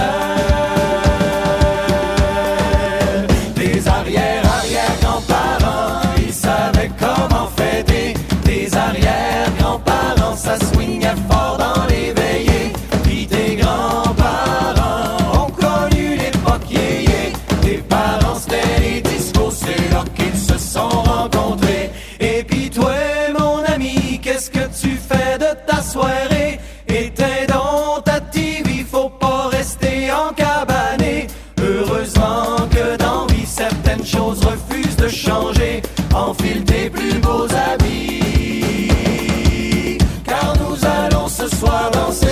Tes arrière-arrière-grands-parents, ils savaient comment fêter. Tes arrière-grands-parents, ça swingait fort dans les veillées. Puis tes grands-parents ont connu l'époque yéyé. Tes parents, c'était les discos, c'est là qu'ils se sont rencontrés. Et puis toi, mon ami, qu'est-ce que tu fais de ta soirée? Éteins donc ta T V, faut pas rester encabané. Heureusement que dans vie, certaines choses refusent de changer. Enfile tes plus beaux habits, car nous allons ce soir danser.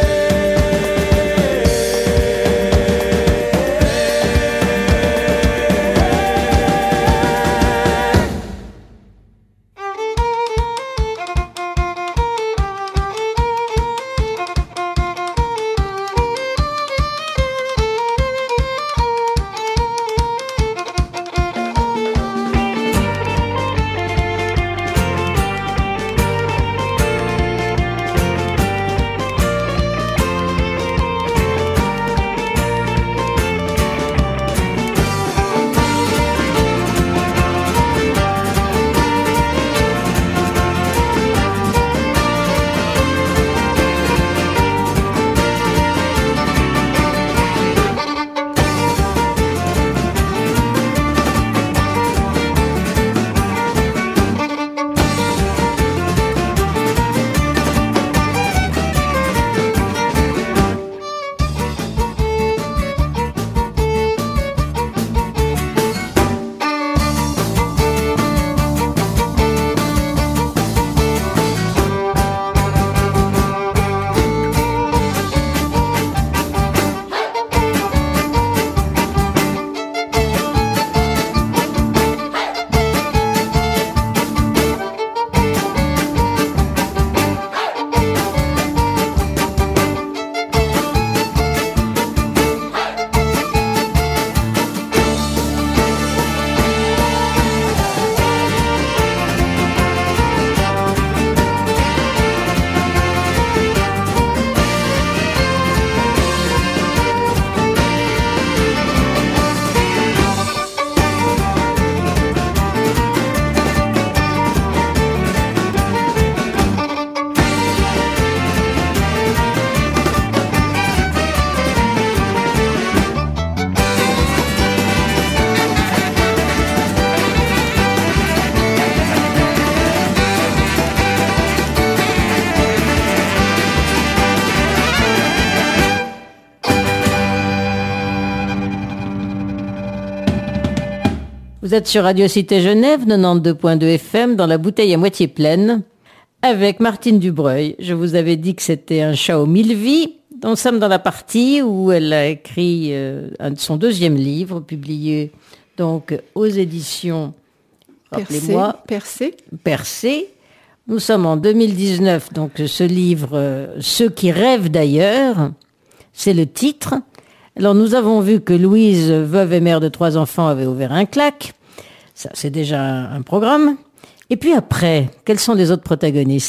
Vous êtes sur Radio Cité Genève, quatre-vingt-douze point deux F M, dans la bouteille à moitié pleine, avec Martine Dubreuil. Je vous avais dit que c'était un chat aux mille vies. Nous sommes dans la partie où elle a écrit euh, un de son deuxième livre, publié donc aux éditions, rappelez-moi, Percé. Percé. Nous sommes en deux mille dix-neuf, donc ce livre, euh, Ceux qui rêvent d'ailleurs, c'est le titre. Alors nous avons vu que Louise, veuve et mère de trois enfants, avait ouvert un claque. Ça, c'est déjà un, un programme. Et puis après, quels sont les autres protagonistes ?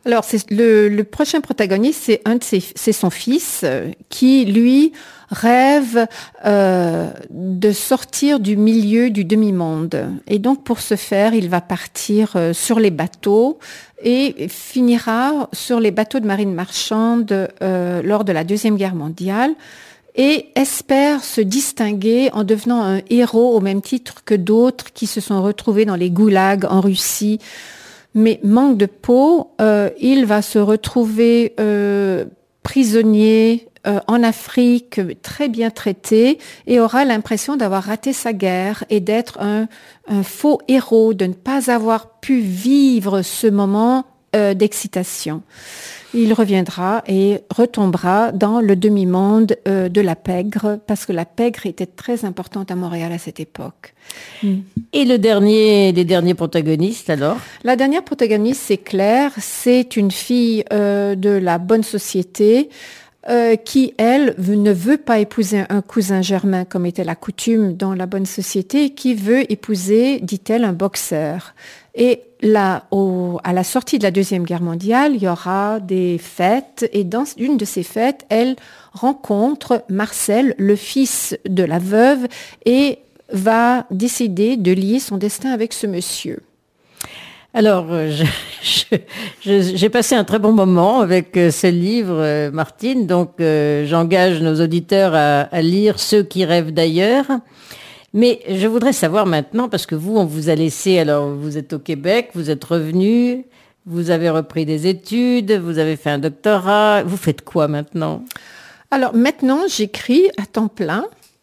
Alors, c'est le, le prochain protagoniste, c'est un de ses, c'est son fils euh, qui, lui, rêve euh, de sortir du milieu du demi-monde. Et donc, pour ce faire, il va partir euh, sur les bateaux et finira sur les bateaux de marine marchande euh, lors de la Deuxième Guerre mondiale et espère se distinguer en devenant un héros au même titre que d'autres qui se sont retrouvés dans les goulags en Russie. Mais manque de peau, euh, il va se retrouver euh, prisonnier euh, en Afrique, très bien traité, et aura l'impression d'avoir raté sa guerre et d'être un, un faux héros, de ne pas avoir pu vivre ce moment euh, d'excitation. Il reviendra et retombera dans le demi-monde euh, de la pègre, parce que la pègre était très importante à Montréal à cette époque. Mm. Et le dernier, les derniers protagonistes alors? La dernière protagoniste, c'est Claire. C'est une fille euh, de la bonne société euh, qui, elle, ne veut pas épouser un cousin germain comme était la coutume dans la bonne société, qui veut épouser, dit-elle, un boxeur. Et là, au, à la sortie de la Deuxième Guerre mondiale, il y aura des fêtes. Et dans une de ces fêtes, elle rencontre Marcel, le fils de la veuve, et va décider de lier son destin avec ce monsieur. Alors, je, je, je, j'ai passé un très bon moment avec ce livre, Martine. Donc, euh, j'engage nos auditeurs à, à lire Ceux qui rêvent d'ailleurs. Mais je voudrais savoir maintenant, parce que vous, on vous a laissé, alors vous êtes au Québec, vous êtes revenu, vous avez repris des études, vous avez fait un doctorat. Vous faites quoi maintenant? Alors maintenant, j'écris à temps plein.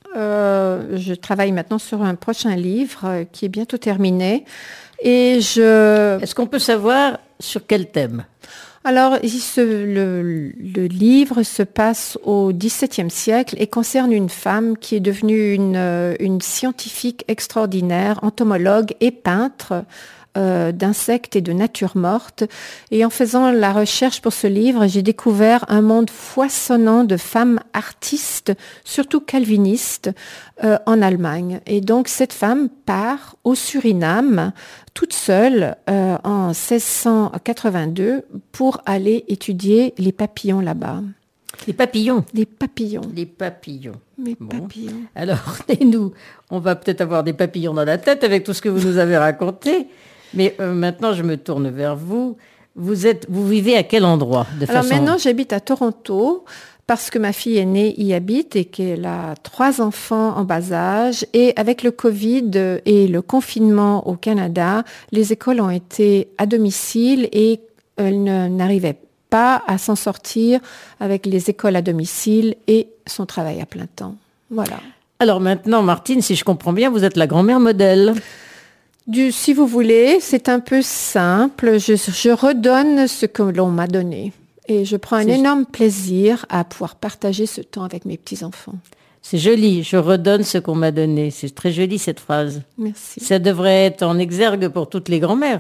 Euh, je travaille maintenant sur un prochain livre euh, qui est bientôt terminé. Et je... Est-ce qu'on peut savoir sur quel thème? Alors, il se, le, le livre se passe au dix-septième siècle et concerne une femme qui est devenue une, une scientifique extraordinaire, entomologue et peintre euh, d'insectes et de nature morte. Et en faisant la recherche pour ce livre, j'ai découvert un monde foisonnant de femmes artistes, surtout calvinistes, euh, en Allemagne. Et donc, cette femme part au Suriname, toute seule, euh, en seize cent quatre-vingt-deux, pour aller étudier les papillons là-bas. Les papillons? Les papillons. Les papillons. Les Bon. papillons. Alors, et nous, on va peut-être avoir des papillons dans la tête avec tout ce que vous nous avez raconté. Mais euh, maintenant, je me tourne vers vous. Vous êtes, vous vivez à quel endroit de Alors façon... maintenant, j'habite à Toronto, parce que ma fille aînée y habite et qu'elle a trois enfants en bas âge. Et avec le Covid et le confinement au Canada, les écoles ont été à domicile et elle ne, n'arrivait pas à s'en sortir avec les écoles à domicile et son travail à plein temps. Voilà. Alors maintenant, Martine, si je comprends bien, vous êtes la grand-mère modèle. Du, si vous voulez, c'est un peu simple. Je, je redonne ce que l'on m'a donné. Et je prends un C'est énorme plaisir à pouvoir partager ce temps avec mes petits-enfants. C'est joli, je redonne ce qu'on m'a donné. C'est très joli cette phrase. Merci. Ça devrait être en exergue pour toutes les grand-mères.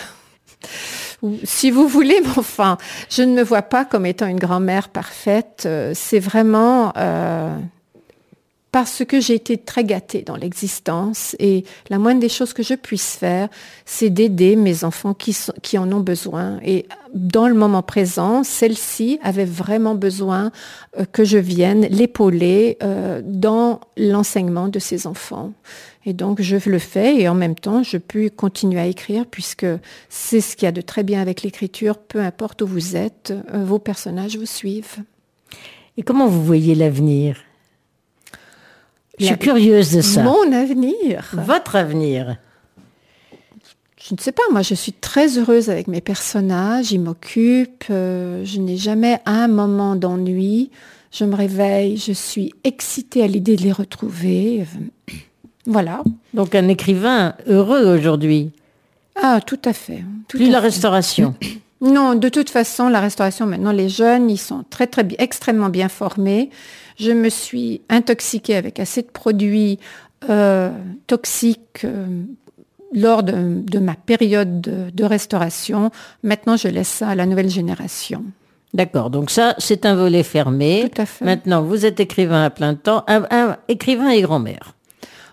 Si vous voulez, mais enfin, je ne me vois pas comme étant une grand-mère parfaite. C'est vraiment... Euh, parce que j'ai été très gâtée dans l'existence et la moindre des choses que je puisse faire, c'est d'aider mes enfants qui, sont, qui en ont besoin. Et dans le moment présent, celle-ci avait vraiment besoin euh, que je vienne l'épauler euh, dans l'enseignement de ses enfants. Et donc, je le fais et en même temps, je peux continuer à écrire puisque c'est ce qu'il y a de très bien avec l'écriture. Peu importe où vous êtes, euh, vos personnages vous suivent. Et comment vous voyez l'avenir ? Je suis curieuse de ça. Mon avenir. Votre avenir. Je ne sais pas, moi je suis très heureuse avec mes personnages, ils m'occupent, euh, je n'ai jamais un moment d'ennui, je me réveille, je suis excitée à l'idée de les retrouver. Voilà. Donc un écrivain heureux aujourd'hui. Ah, tout à fait. Tout Plus à la fait. restauration. Non, de toute façon, la restauration, maintenant, les jeunes, ils sont très, très, extrêmement bien formés. Je me suis intoxiquée avec assez de produits euh, toxiques euh, lors de, de ma période de, de restauration. Maintenant, je laisse ça à la nouvelle génération. D'accord, donc ça, c'est un volet fermé. Tout à fait. Maintenant, vous êtes écrivain à plein temps, un, un, écrivain et grand-mère.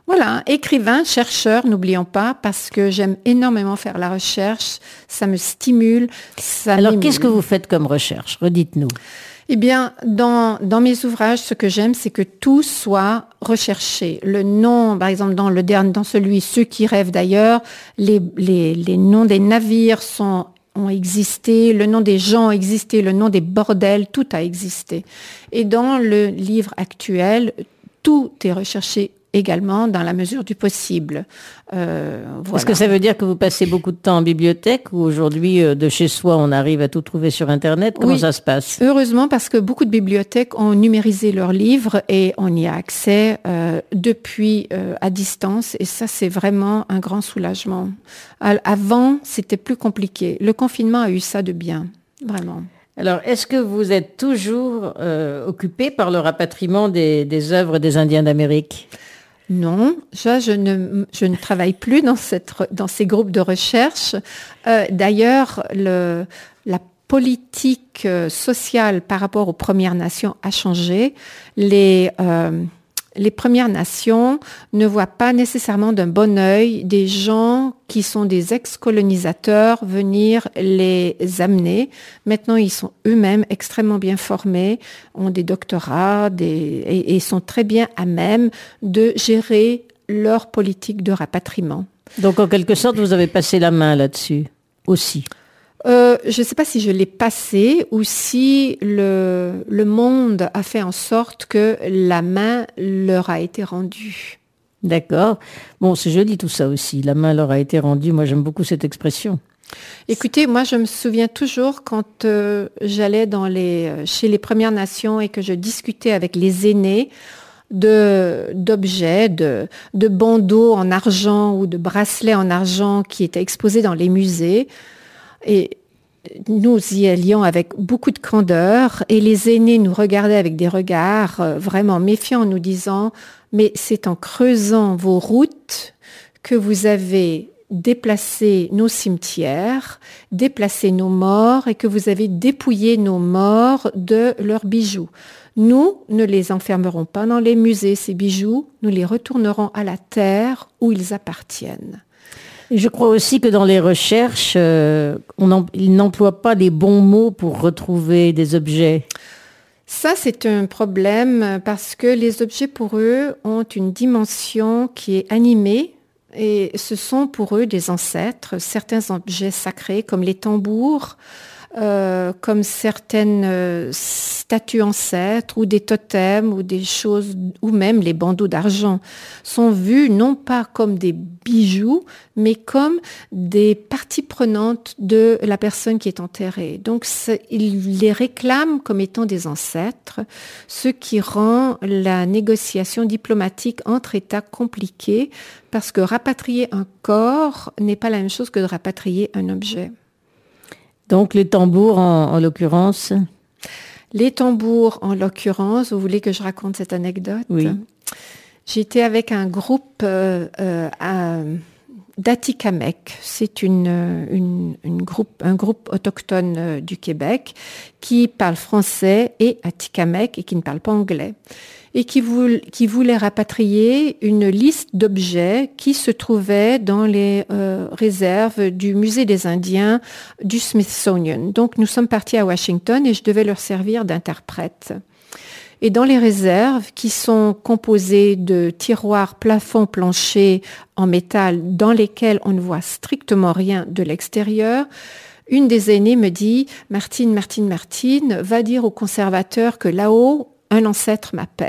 Voilà, écrivain, chercheur, n'oublions pas, parce que j'aime énormément faire la recherche, ça me stimule, ça Alors, m'émule. qu'est-ce que vous faites comme recherche? Redites-nous. Eh bien, dans, dans mes ouvrages, ce que j'aime, c'est que tout soit recherché. Le nom, par exemple, dans le dernier, dans celui, Ceux qui rêvent d'ailleurs, les, les, les noms des navires sont, ont existé, le nom des gens a existé, le nom des bordels, tout a existé. Et dans le livre actuel, tout est recherché également dans la mesure du possible. Euh, voilà. Est-ce que ça veut dire que vous passez beaucoup de temps en bibliothèque ou aujourd'hui, euh, de chez soi, on arrive à tout trouver sur Internet? Comment Oui. ça se passe? Heureusement, parce que beaucoup de bibliothèques ont numérisé leurs livres et on y a accès euh, depuis euh, à distance. Et ça, c'est vraiment un grand soulagement. Avant, c'était plus compliqué. Le confinement a eu ça de bien, vraiment. Alors, est-ce que vous êtes toujours euh, occupé par le rapatriement des, des œuvres des Indiens d'Amérique? Non, ça, je ne, je ne travaille plus dans, cette, dans ces groupes de recherche. Euh, d'ailleurs, le, la politique sociale par rapport aux Premières Nations a changé. Les, euh, les Premières Nations ne voient pas nécessairement d'un bon œil des gens qui sont des ex-colonisateurs venir les amener. Maintenant, ils sont eux-mêmes extrêmement bien formés, ont des doctorats des, et, et sont très bien à même de gérer leur politique de rapatriement. Donc, en quelque sorte, vous avez passé la main là-dessus aussi. Euh, je ne sais pas si je l'ai passé ou si le, le monde a fait en sorte que la main leur a été rendue. D'accord. Bon, c'est joli tout ça aussi. La main leur a été rendue. Moi, j'aime beaucoup cette expression. Écoutez, moi, je me souviens toujours quand euh, j'allais dans les, chez les Premières Nations et que je discutais avec les aînés de, d'objets, de, de bandeaux en argent ou de bracelets en argent qui étaient exposés dans les musées. Et nous y allions avec beaucoup de candeur et les aînés nous regardaient avec des regards vraiment méfiants en nous disant « Mais c'est en creusant vos routes que vous avez déplacé nos cimetières, déplacé nos morts et que vous avez dépouillé nos morts de leurs bijoux. Nous ne les enfermerons pas dans les musées, ces bijoux, nous les retournerons à la terre où ils appartiennent. » Et je crois aussi que dans les recherches, euh, on en, ils n'emploient pas les bons mots pour retrouver des objets. Ça, c'est un problème parce que les objets, pour eux, ont une dimension qui est animée et ce sont pour eux des ancêtres. Certains objets sacrés, comme les tambours, euh, comme certaines euh, statues ancêtres ou des totems ou des choses, ou même les bandeaux d'argent, sont vus non pas comme des bijoux, mais comme des parties prenantes de la personne qui est enterrée. Donc, ils les réclament comme étant des ancêtres, ce qui rend la négociation diplomatique entre États compliquée, parce que rapatrier un corps n'est pas la même chose que de rapatrier un objet. Donc, les tambours, en, en l'occurrence? Les tambours, en l'occurrence, vous voulez que je raconte cette anecdote? Oui. J'étais avec un groupe euh, euh, à, d'Atikamekw. C'est une, une, une groupe, un groupe autochtone euh, du Québec qui parle français et Atikamekw et qui ne parle pas anglais. Et qui, voul, qui voulait rapatrier une liste d'objets qui se trouvaient dans les euh, réserves du Musée des Indiens du Smithsonian. Donc, nous sommes partis à Washington et je devais leur servir d'interprète. Et dans les réserves, qui sont composées de tiroirs plafond-plancher en métal dans lesquels on ne voit strictement rien de l'extérieur, une des aînées me dit « Martine, Martine, Martine, va dire au conservateur que là-haut, un ancêtre m'appelle. »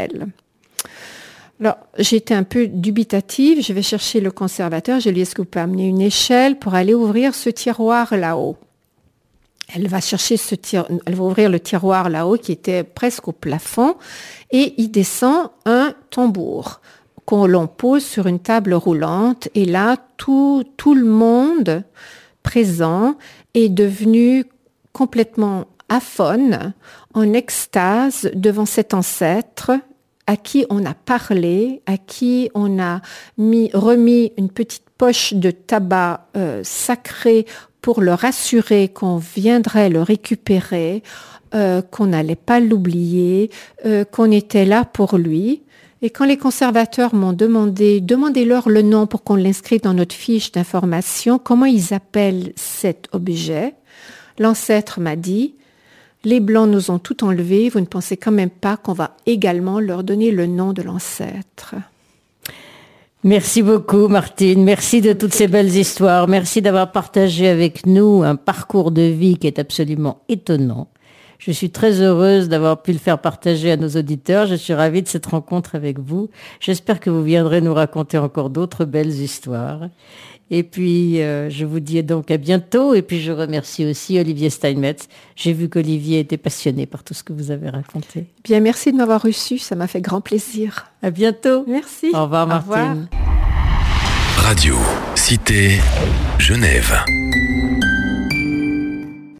Alors, j'étais un peu dubitative. Je vais chercher le conservateur. Je lui dis, est-ce que vous pouvez amener une échelle pour aller ouvrir ce tiroir là-haut? Elle va chercher ce tir... Elle va ouvrir le tiroir là-haut qui était presque au plafond et il descend un tambour qu'on l'on pose sur une table roulante. Et là, tout, tout le monde présent est devenu complètement aphone, en extase devant cet ancêtre à qui on a parlé, à qui on a mis, remis une petite poche de tabac euh, sacré pour le rassurer qu'on viendrait le récupérer, euh, qu'on n'allait pas l'oublier, euh, qu'on était là pour lui. Et quand les conservateurs m'ont demandé, demandez-leur le nom pour qu'on l'inscrive dans notre fiche d'information, comment ils appellent cet objet, l'ancêtre m'a dit, les Blancs nous ont tout enlevé, vous ne pensez quand même pas qu'on va également leur donner le nom de l'ancêtre. Merci beaucoup Martine, merci de toutes ces belles histoires, merci d'avoir partagé avec nous un parcours de vie qui est absolument étonnant. Je suis très heureuse d'avoir pu le faire partager à nos auditeurs. Je suis ravie de cette rencontre avec vous. J'espère que vous viendrez nous raconter encore d'autres belles histoires. Et puis, euh, je vous dis donc à bientôt. Et puis, je remercie aussi Olivier Steinmetz. J'ai vu qu'Olivier était passionné par tout ce que vous avez raconté. Bien, merci de m'avoir reçu. Ça m'a fait grand plaisir. À bientôt. Merci. Au revoir, Martine. Au revoir. Radio Cité Genève.